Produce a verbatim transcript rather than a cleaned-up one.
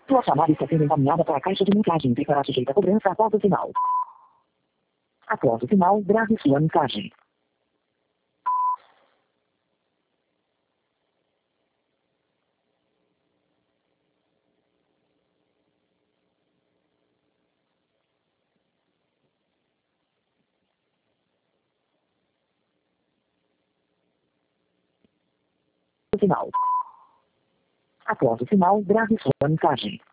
Sua chamada está sendo encaminhada para a caixa de mensagens e será sujeita a cobrança após o sinal. Após o sinal, grave sua mensagem. O sinal. Após o sinal, grave sua mensagem.